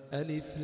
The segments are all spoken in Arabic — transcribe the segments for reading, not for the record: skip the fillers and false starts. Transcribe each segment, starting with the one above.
ألف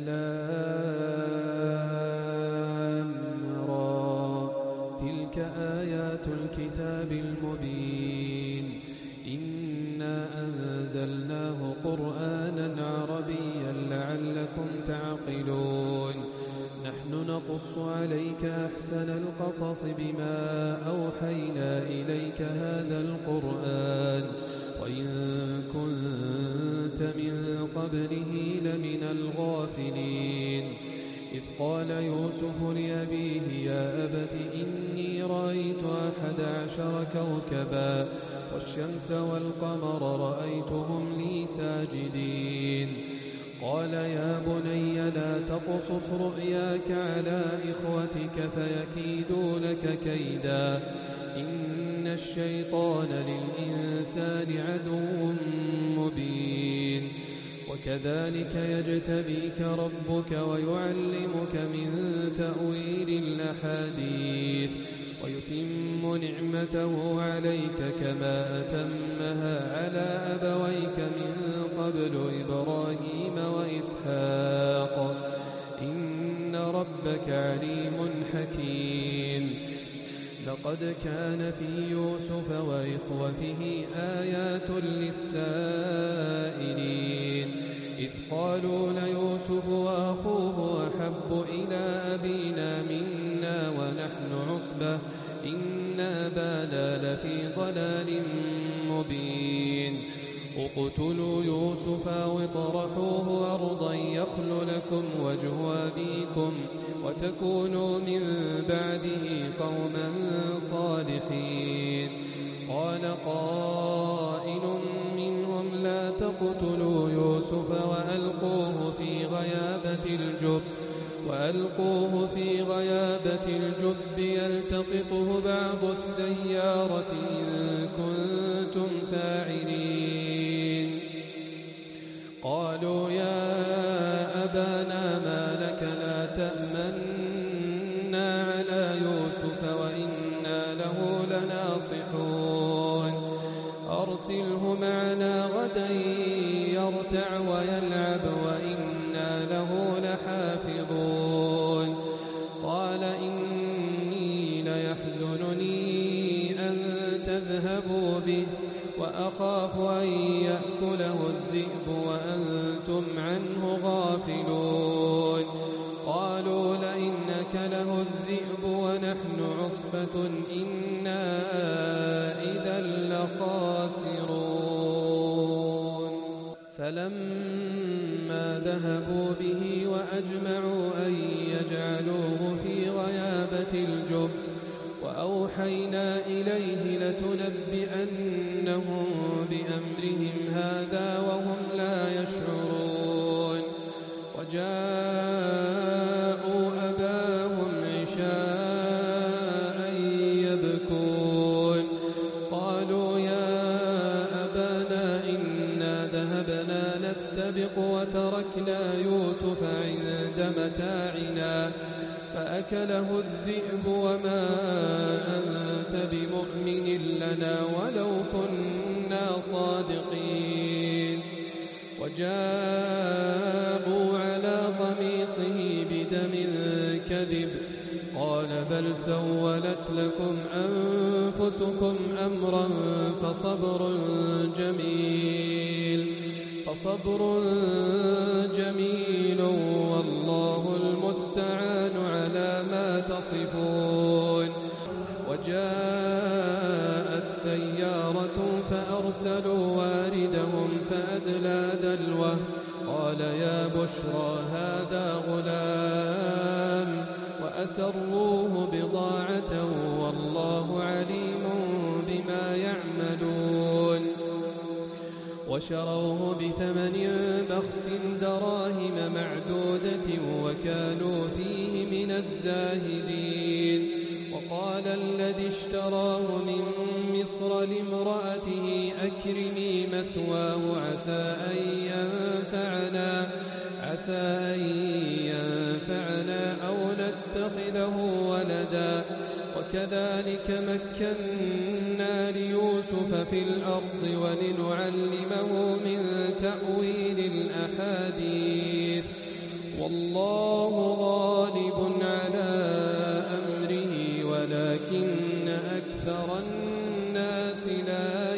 لام را تلك آيات الكتاب المبين إنا أنزلناه قرآنا عربيا لعلكم تعقلون نحن نقص عليك أحسن القصص بما أوحينا إليك هذا القرآن وإن كنت من قبله لمن الغافلين إذ قال يوسف لأبيه يا أبت إني رأيت 11 كوكبا والشمس والقمر رأيتهم لي ساجدين قال يا بني لا تقصص رؤياك على إخوتك فيكيدوا لك كيدا إن الشيطان للإنسان عدو مبين وكذلك يجتبيك ربك ويعلمك من تأويل الأحاديث ويتم نعمته عليك كما أتمها على أبويك من قبل إبراهيم وإسحاق إن ربك عليم حكيم لقد كان في يوسف وإخوته آيات للسائلين إذ قالوا ليوسف وأخوه أحب إلى أبينا منا ونحن عصبة إن أبانا لفي ضلال مبين اقتلوا يوسف أو اطرحوه أرضا يخل لكم وجه أبيكم وتكونوا من بعده قوما صالحين قال قائل منهم لا تقتلوا يوسف وألقوه في غيابة الجب يلتقطه بعض السيارة إن كنتم فاعلين قالوا يا أبانا ما لك لا تأمنا على يوسف وإنا له لناصحون أرسله معنا غدا يرتع ويلعب وإنا له لحافظون قال إني ليحزنني أن تذهبوا به وأخاف أن يأكله الذئب وأنتم عنه غافلون قالوا لئن أكله الذئب ونحن عصبة إنا إذا لخاسرون فلما ذهبوا به وأجمعوا أن يجعلوه في غيابة الجب وأوحينا إليه لتنبئنهم بأمرهم هذا وهم لا يشعرون وجاءوا أباهم عشاء يبكون قالوا يا أبانا إنا ذهبنا نستبق وتركنا يوسف عند متاعنا فأكله الذئب وما أنت بمؤمن لنا ولو كنا صادقين وجاءوا على قميصه بدم كذب قال بل سولت لكم أنفسكم أمرا فصبر جميل والله المستعان على ما تصفون وجاءت سيارة فأرسلوا واردهم فأدلى دلوه قال يا بشرى هذا غلام وأسروه بضاعة والله عليم بما يعملون وشروه بثمن بخس دراهم معدودة وكانوا فيه من الزاهدين وقال الذي اشتراه من مصر لامرأته أكرمي مثواه عسى أن ينفعنا أو نتخذه ولدا وكذلك مكنا ليوسف في الأرض ولنعلمه من تأويل الأحاديث والله غالب على أمره ولكن أكثر الناس لا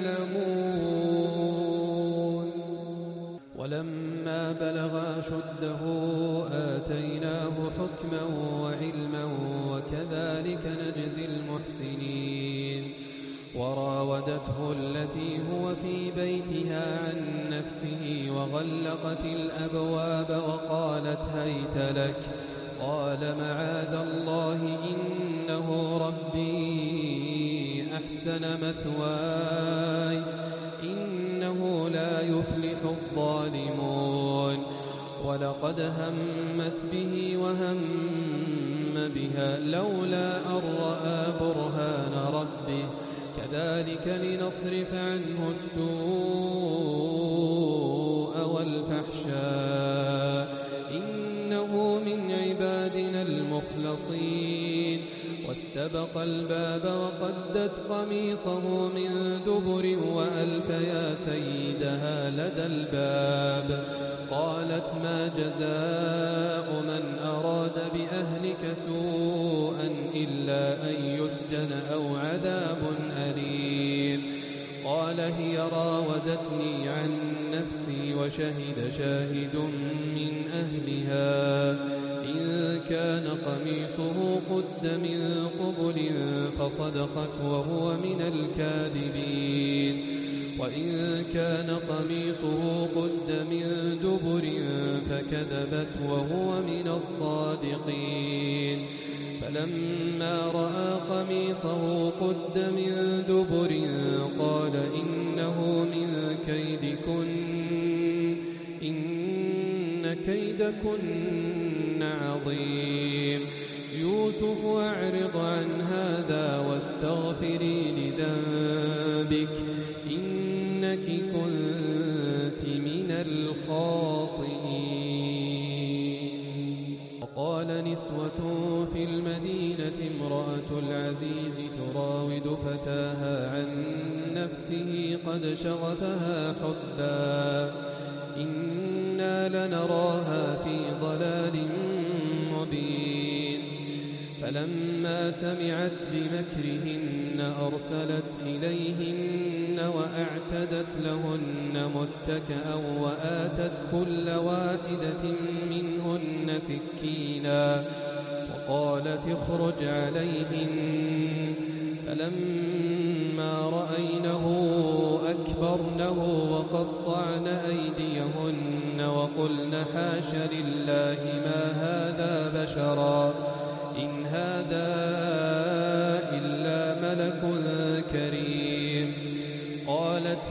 يعلمون ولما بلغ أشده آتيناه حكما وعلما وكذلك نجزي المحسنين وراودته التي هو في بيتها عن نفسه وغلقت الأبواب وقالت هيت لك قال معاذ الله إنه ربي أحسن مثواي إنه لا يفلح الظالمون ولقد همت به وهم بها لولا أن رأى برهان ربه كذلك لنصرف عنه السوء والفحشاء إنه من عبادنا المخلصين واستبق الباب وقدت قميصه من دبر وألف يا سيدها لدى الباب قالت ما جزاء من أراد بأهلك سوءا إلا أن يسجن أو عذاب أليم قال هي راودتني عن نفسي وشهد شاهد من أهلها إن كان قميصه قد من قبل فصدقت وهو من الكاذبين وإن كان قميصه قد من دبر فكذبت وهو من الصادقين فلما رأى قميصه قد من دبر قال إنه من كيدكن إن كيدكن عظيم يوسف أعرض عن هذا واستغفري لذنبك إنك كنت من الخاطئين وقال نسوة في المدينة امرأة العزيز تراود فتاها عن نفسه قد شغفها حبا إنا لنراها في ضلال مبين فلما سمعت بمكرهن أرسلت إليهن وأعتدت لهن متكئا وآتت كل واحدة منهن سكينا وقالت اخرج عليهن فلما رأينه أكبرنه وقطعن أيديهن وقلن حاش لله ما هذا بشرا إن هذا إلا ملك كريم قالت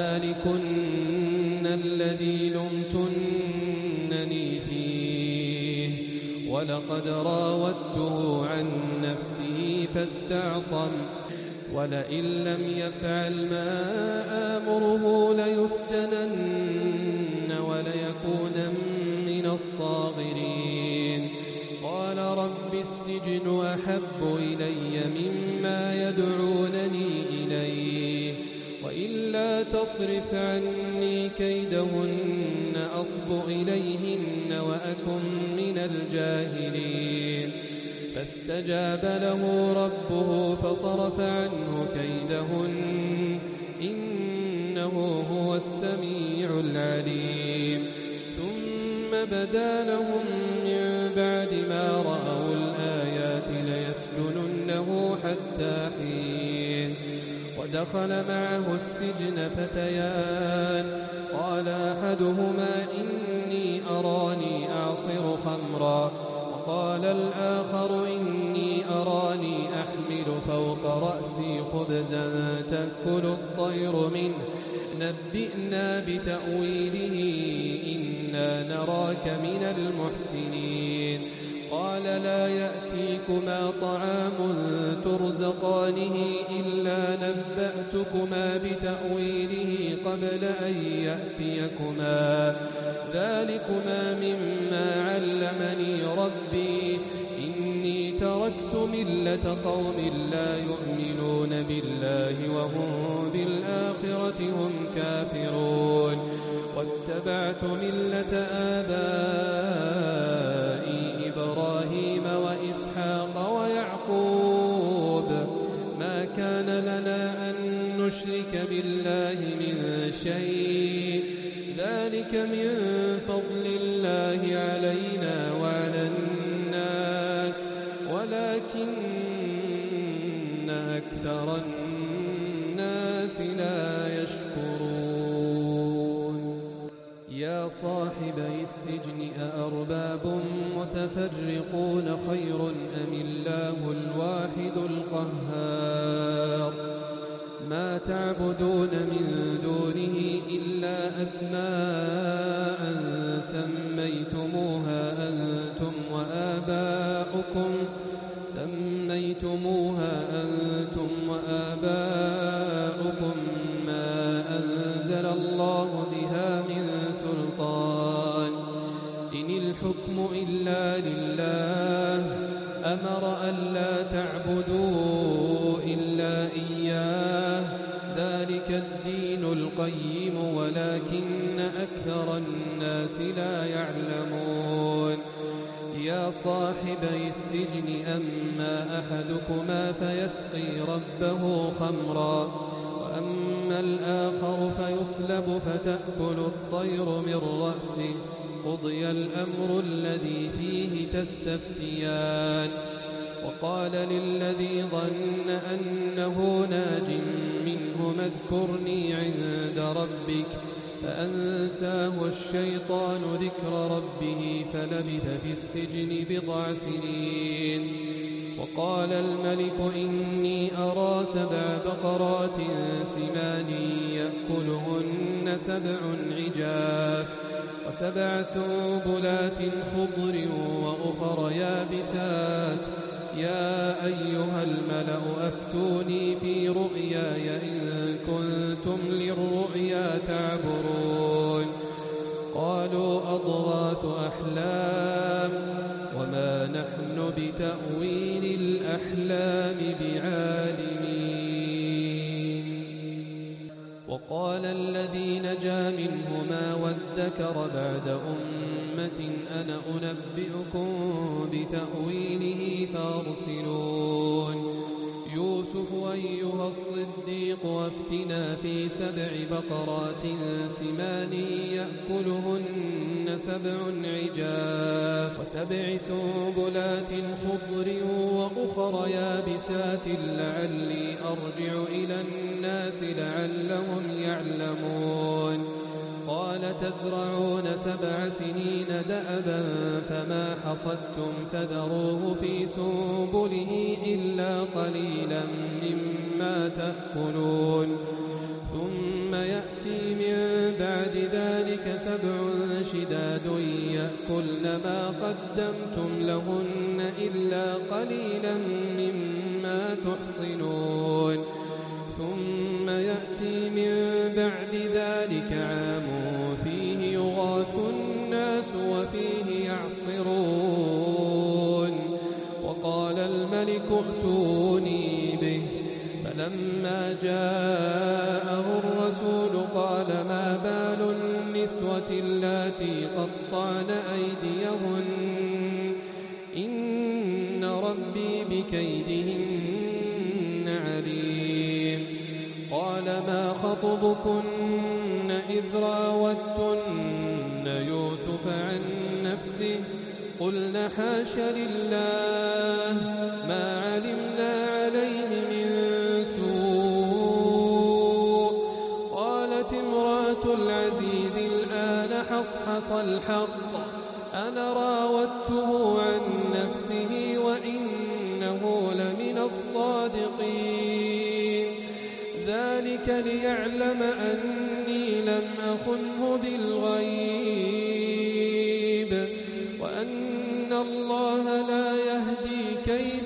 فذلكن الذي لمتنني فيه ولقد راودته عن نفسه فاستعصم ولئن لم يفعل ما آمره ليسجنن وليكون من الصاغرين قال رب السجن أحب إلي مما يدعونني إليه وإلا تصرف عني كيدهن أصب إليهن وأكن من الجاهلين فاستجاب له ربه فصرف عنه كيدهن إنه هو السميع العليم ثم بدا لهم من بعد ما رأوا الآيات ليسجننه حتى حين ودخل معه السجن فتيان قال أحدهما إني أراني أعصر خمرا وقال الآخر إني أراني أحمل فوق رأسي خبزا تأكل الطير منه نبئنا بتأويله إنا نراك من المحسنين قال لا يأتيكما طعام ترزقانه إلا نبأتكما بتأويله قبل أن يأتيكما ذلكما مما علمني ربي إني تركت ملة قوم لا يؤمنون بالله وهم بالآخرة هم كافرون واتبعت ملة آبائي بالله من شيء ذلك من فضل الله علينا وعلى الناس ولكن أكثر الناس لا يشكرون يا صاحبي السجن أأرباب متفرقون خير أم الله الواحد القهار ما تعبدون من دونه إلا أسماء سميتموها أنتم وآباؤكم ما أنزل الله بها من سلطان إن الحكم إلا لله أمر ألا تعبدوا إلا إياه ذلك الدين القيم ولكن أكثر الناس لا يعلمون يا صاحبي السجن أما أحدكما فيسقي ربه خمرا وأما الآخر فيصلب فتأكل الطير من رأسه قضي الأمر الذي فيه تستفتيان وقال للذي ظن أنه ناج منه اذكرني عند ربك فأنساه الشيطان ذكر ربه فلبث في السجن 10 سنين وقال الملك إني أرى 7 بقرات سمان يأكلهن 7 عجاف و7 سنبلات خضر وأخر يابسات يا أيها الملأ أفتوني في رؤياي إن كنتم للرؤيا تعبرون قالوا أضغاث أحلام وما نحن بتأويل الأحلام بعالمين وقال الذي نجا منهما وادكر بعد أمة أنا أنبئكم بتأويله فارسلون يوسف أيها الصديق وافتنا في 7 بقرات سمان يأكلهن 7 عجاف و7 سنبلات خضر وأخر يابسات لعلي أرجع إلى الناس لعلهم يعلمون قال تزرعون 7 سنين دأبا فما حصدتم فذروه في سنبله إلا قليلا مما تأكلون ثم يأتي من بعد ذلك 7 شداد يأكلن ما قدمتم لهن إلا قليلا مما تحصنون ثم يأتي من بعد ذلك عام فيه يغاث الناس وفيه يعصرون وقال الملك ائتوني به فلما جاءه الرسول قال ما بال النسوة اللاتي قطعن أيديهن إن ربي بكيدهن عليم قال ما خطبكن إذ راوتن يوسف عن نفسه قلنا حاش لله ما علمنا عليه من سوء قالت امرأة العزيز الآن حصحص الحق أنا راودته عن نفسه وإنه لمن الصادقين ذلك ليعلم أني لم أخنه بالغيب وأن الله لا يهدي كيد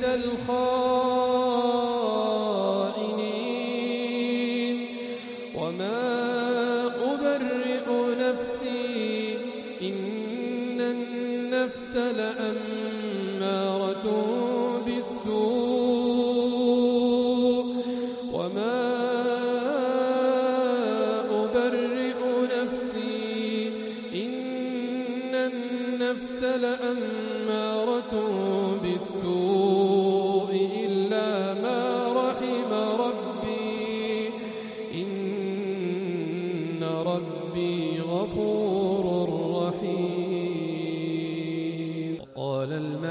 الخائنين وما أبرئ نفسي إن النفس لأمارة بالسوء وما أبرئ نفسي إن النفس لأمارة بالسوء إلا ما رحم ربي إن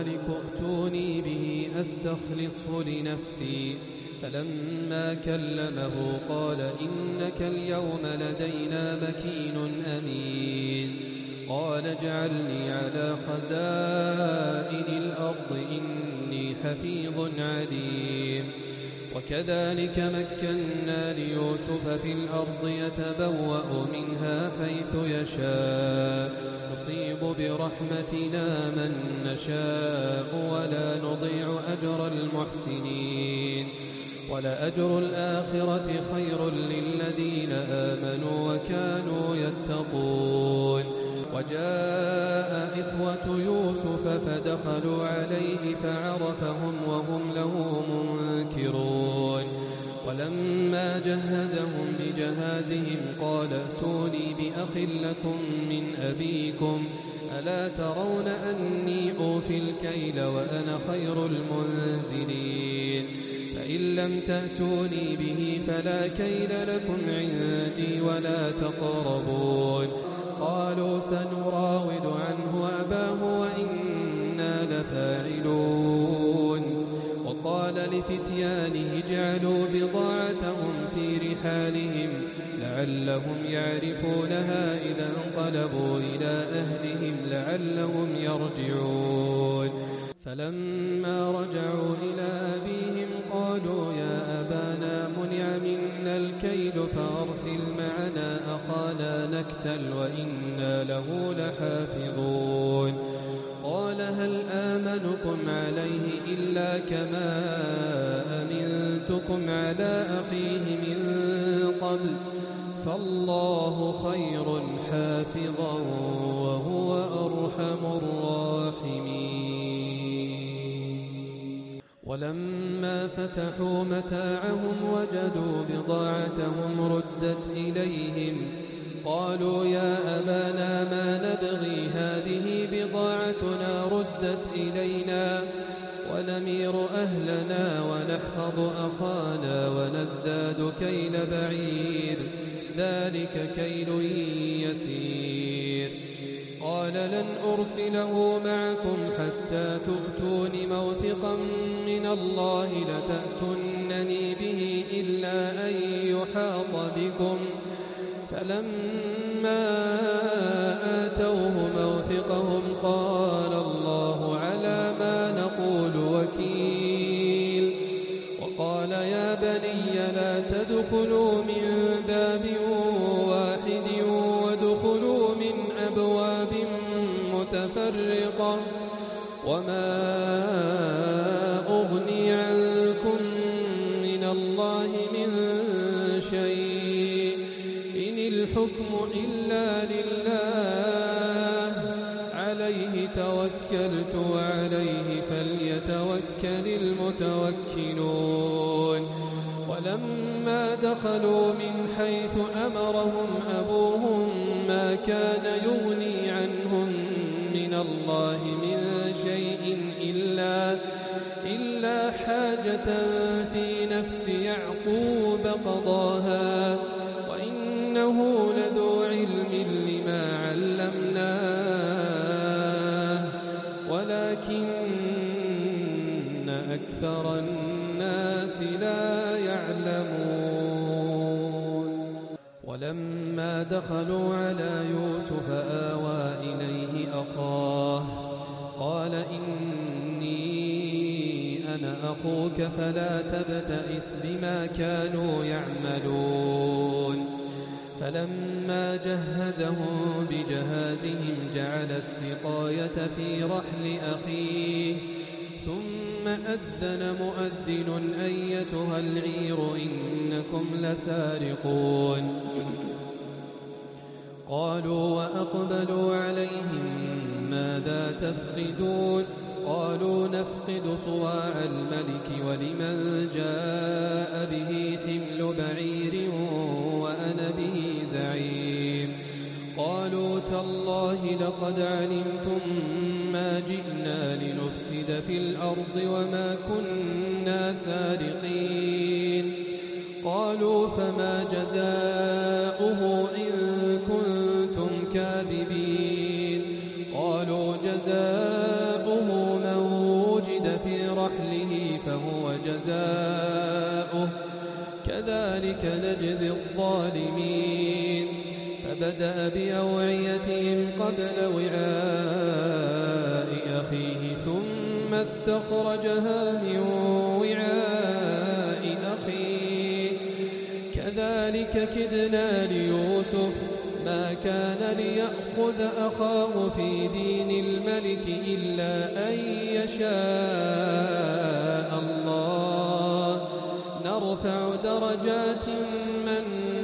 الملك ائتوني به أستخلصه لنفسي. فلما كلمه قال إنك اليوم لدينا مكين أمين. قال اجعلني على خزائن الأرض إني حفيظ عليم. وكذلك مكنا ليوسف في الأرض يتبوأ منها حيث يشاء نصيب برحمتنا من نشاء ولا نضيع أجر المحسنين ولأجر الآخرة خير للذين آمنوا وكانوا يتقون. وجاء إخوة يوسف فدخلوا عليه فعرفهم وهم له منكرون. ولما جهزهم بجهازهم قال ائتوني بأخ لكم من أبيكم ألا ترون أني أوفي الكيل وأنا خير المنزلين. فإن لم تأتوني به فلا كيل لكم عندي ولا تقربون. قالوا سنراود عنه أباه وإنا لفاعلون. وقال لفتيانه اجعلوا بضاعتهم في رحالهم لعلهم يعرفونها إذا انقلبوا إلى أهلهم لعلهم يرجعون. فلما رجعوا إلى أبيهم قالوا يا أبانا منع منا الكيل فأرسل معنا أخانا نكتل وإنا له لحافظون. قال هل آمنكم عليه إلا كما أمنتكم على أخيه من قبل فالله خير حافظا وهو أرحم الراحمين. ولما فتحوا متاعهم وجدوا بضاعتهم ردت إليهم قالوا يا أبانا ما نبغي هذه بضاعتنا ردت إلينا ونمير أهلنا ونحفظ أخانا ونزداد كيل بعير ذلك كيل يسير. قال لن أرسله معكم حتى تؤتون موثقا من الله لتأتونني به إلا أن يحاط بكم. فلما آتوه موثقهم قال الله على ما نقول وكيل. وقال يا بني لا تدخلوا من باب واحد وادخلوا من أبواب متفرقة وما أغني عنكم من الله من شيء إن الحكم إلا لله عليه توكلت وعليه فليتوكل المتوكلون. ولما دخلوا من حيث أمرهم أبوهم ما كان يغني عنهم من الله من شيء إلا حاجة في نفس يعقوب قضاها وإنه لذو علم لما علمناه ولكن أكثر الناس لا يعلمون. ولما دخلوا على يوسف آوى إليه أخاه قال إني أنا أخوك فلا تبتئس بما كانوا يعملون. فلما جهزهم بجهازهم جعل السقاية في رحل أخيه ثم أذن مؤذن أيتها العير إنكم لسارقون. قالوا وأقبلوا عليهم ماذا تفقدون قالوا نفقد صواع الملك ولمن جاء به حمل بعير وأنا به زعيم. قالوا تالله لقد علمتم ما جئنا لنفسد في الأرض وما كنا سارقين. قالوا فما جزاؤه إن كنتم كاذبين. قالوا جزاؤه من جزاؤه كذلك نجزي الظالمين فبدأ بأوعيتهم قبل وعاء أخيه ثم استخرجها من وعاء أخيه كذلك كدنا ليوسف ما كان ليأخذ أخاه في دين الملك إلا أن يشاء الله نرفع درجات من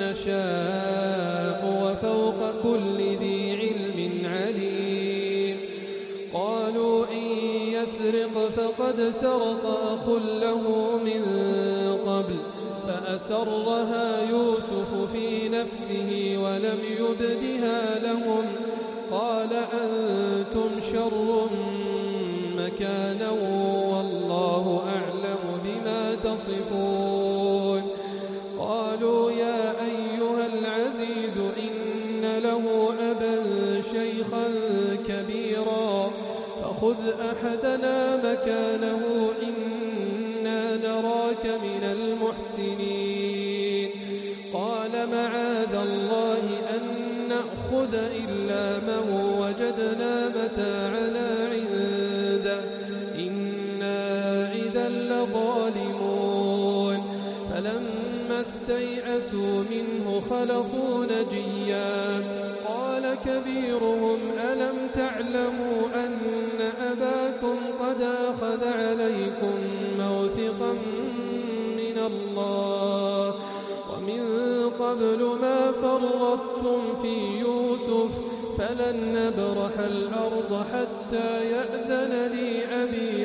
نشاء وفوق كل ذي علم عليم قالوا إن يسرق فقد سرق أخ له من قبل فأسرها يوسف في نفسه ولم يبدها لهم قال أنتم شر مكانا والله أعلم بما تصفون قالوا يا أيها العزيز إن له أبا شيخا كبيرا فخذ أحدنا مكانه إنا نراك من المحسنين قال معاذ الله أن نأخذ إلا من وجدنا متاعنا عنده إنا إذا لظالمون فلما استيئسوا منه خلصوا نجيا قال كبيرهم ألم تعلموا أن أباكم قد أخذ عليكم موثقا من الله ومن قبل ما فرطتم في يوسف فلن نبرح الأرض حتى يأذن لي أبي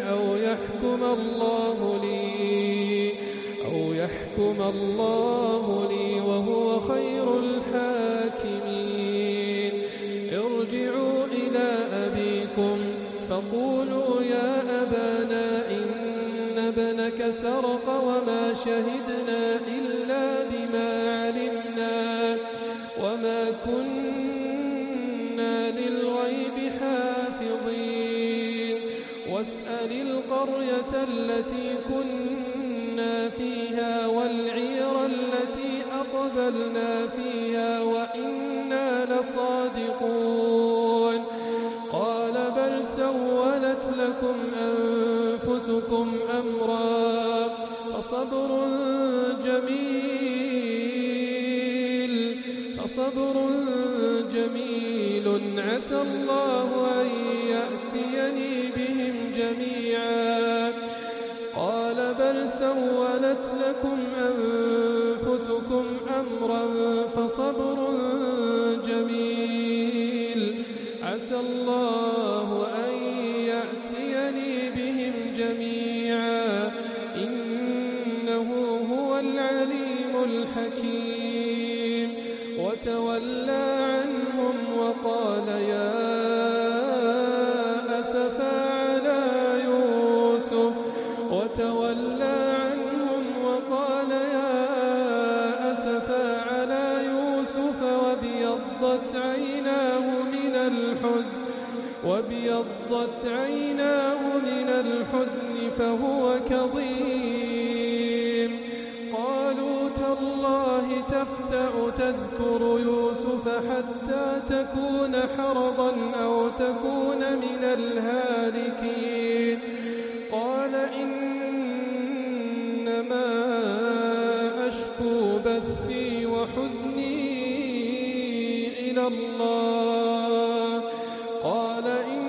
أو يحكم الله لي وهو خير الحاكمين ارجعوا إلى أبيكم فقولوا يا أبانا إن ابنك سرق وما شهدنا إلا بما علمنا وما كنا للغيب حافظين واسأل القرية التي كنا فيها والعير التي أقبلنا فيها وإنا لصادقون قال بل سولت لكم أنفسكم أمرا فصبر جميل عسى الله أن يأتيني بهم جميعا قال بل سولت لكم أنفسكم أمرا فصبر جميل عسى الله أن يأتيني بهم جميعا إنه هو العليم الحكيم وتولى عنهم وقال يا أسفا على يوسف وابيضت عيناه من الحزن فهو كظيم قالوا تالله تفتأ تذكر يوسف حتى تكون حرضا أو تكون من الهالكين قال إنما أشكو بثي وحزني إلى الله قال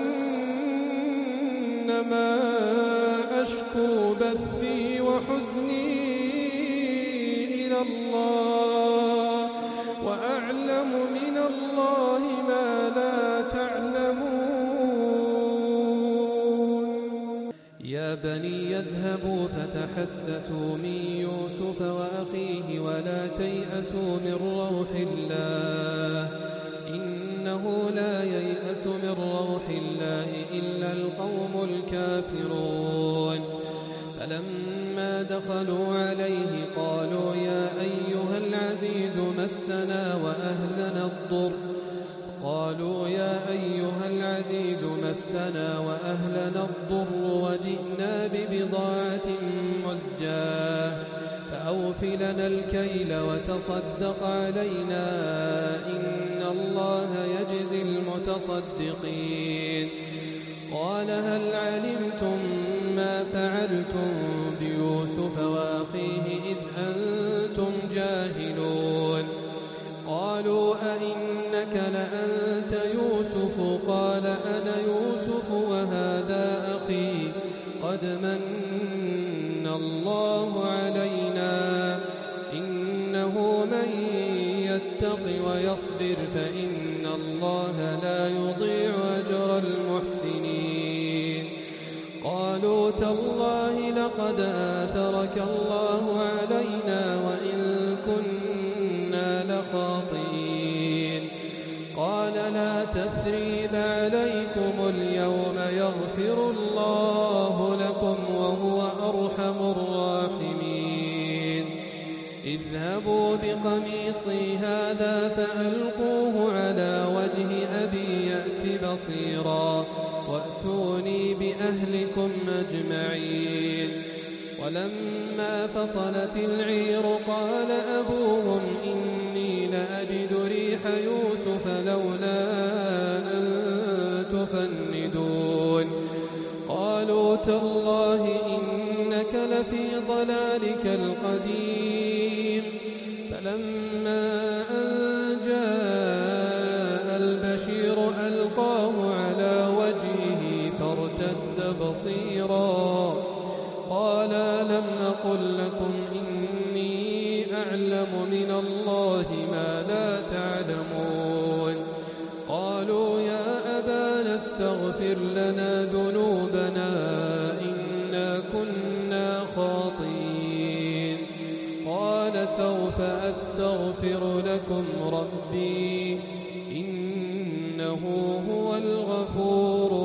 إنما أشكو بثي وحزني إلى الله وأعلم من الله ما لا تعلمون يا بني يذهبوا فتحسسوا من يوسف وأخيه ولا تيأسوا من روح الله إنه لا ييأس من روح الله إلا القوم الكافرون فلما دخلوا عليه قالوا يا أيها العزيز مسنا وأهلنا الضر قالوا يا أيها العزيز مسنا وأهلنا الضر وجئنا ببضاعة مزجاة فأوف لنا الكيل وتصدق علينا إن الله يجزي المتصدقين قال هل علمتم ما فعلتم بيوسف وأخيه إذ أنتم جاهلون قالوا أئنك لأنت يوسف قال أنا يوسف وهذا أخي قد من الله علينا إنه من يتق ويصبر فإن الله لا يضيع أجر المحسنين قالوا تالله لقد آثرك الله علينا وإن كنا لخاطئين قال لا تثريب عليكم اليوم يغفر الله لكم وهو أرحم الراحمين اذهبوا بقميصي هذا فألقوه على وجه أبي يأت بصيرا وأتوني بأهلكم أجمعين ولما فصلت العير قال أبوهم إني لأجد ريح يوسف لولا أن تفندون قالوا تالله إنك لفي ضلالك القديم فلما أن جاء البشير ألقاه على وجهه فارتد بصيرا قال لم أقل لكم إني أعلم من الله ما لا تعلمون قالوا يا أبانا استغفر لنا ذنوبنا إنا كنا خاطئين قال سوف أستغفر لكم ربي إنه هو الغفور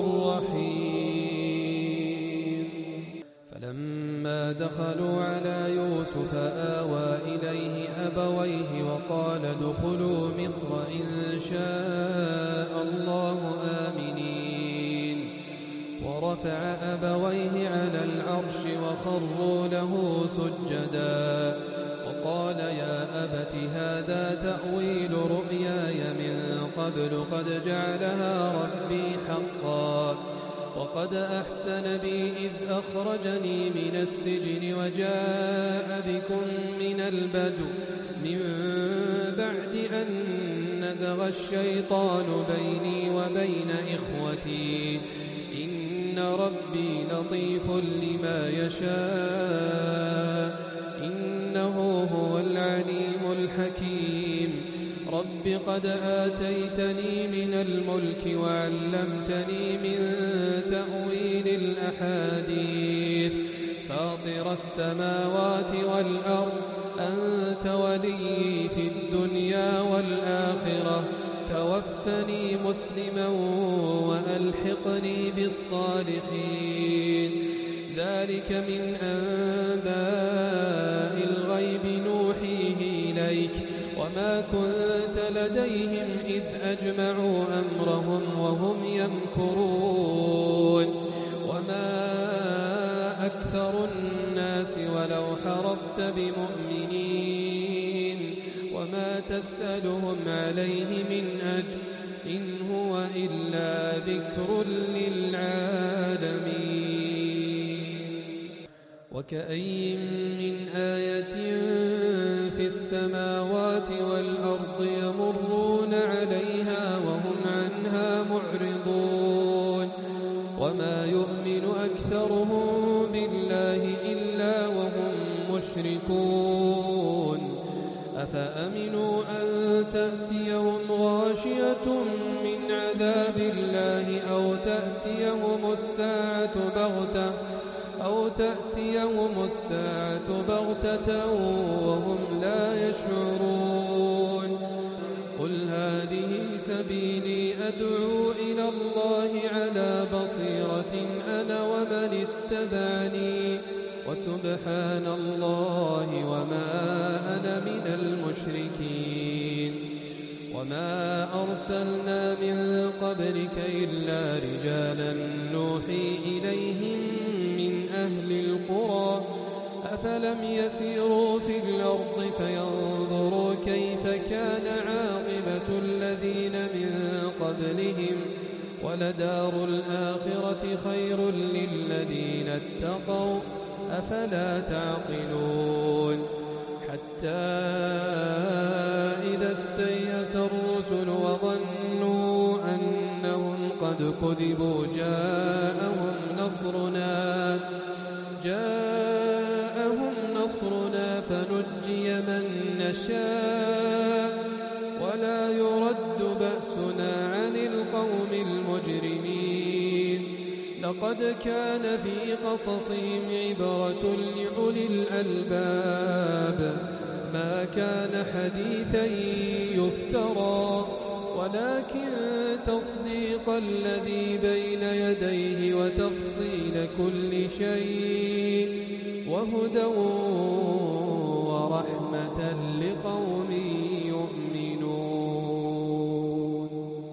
الرحيم فلما دخلوا على يوسف آوى إليه أبويه وقال ادخلوا مصر إن شاء الله آمنين ورفع أبويه على العرش وخروا له سجدا وقال يا أبت هذا تأويل رؤياي من قبل قد جعلها ربي حقا وقد أحسن بي إذ أخرجني من السجن وجاء بكم من البدو من بعد أن نزغ الشيطان بيني وبين إخوتي إن ربي لطيف لما يشاء إنه هو العليم الحكيم رب قد آتيتني من الملك وعلمتني من تأويل الأحاديث فاطر السماوات والأرض أنت ولي في الدنيا والآخرة توفني مسلما وألحقني بالصالحين ذلك من أنباء الغيب نوحيه إليك وما كنت لديهم إذ أجمعوا أمرهم وهم يمكرون وما أكثر الناس ولو حرصت بمؤمنين وما تسألهم عليه من أجر إن هو إلا ذكر للعالمين وكأين من آية في السماوات والأرض يمرون عليها وهم عنها معرضون وما يؤمن أكثرهم بالله إلا وهم مشركون أفأمنوا أن تأتيهم غاشية من عذاب الله أو تأتيهم الساعة بغتة وهم لا يشعرون قل هذه سبيلي أدعو إلى الله على بصيرة أنا ومن اتبعني وسبحان الله وما أنا من المشركين وما أرسلنا من قبلك إلا رجالا نوحي إليهم من أهل القرى أفلم يسيروا في الأرض فينظروا كيف كان عاقبة الذين من قبلهم ولدار الآخرة خير للذين اتقوا أفلا تعقلون حتى إذا استيأس الرسل وظنوا أنهم قد كذبوا جاءهم نصرنا فنجي من نشاء ولا يرد بأسنا عن القوم المجرمين لقد كان في قصصهم عبرة لأولي الألباب ما كان حديثا يفترى ولكن تصديق الذي بين يديه وتفصيل كل شيء وهدى ورحمة لقوم يؤمنون.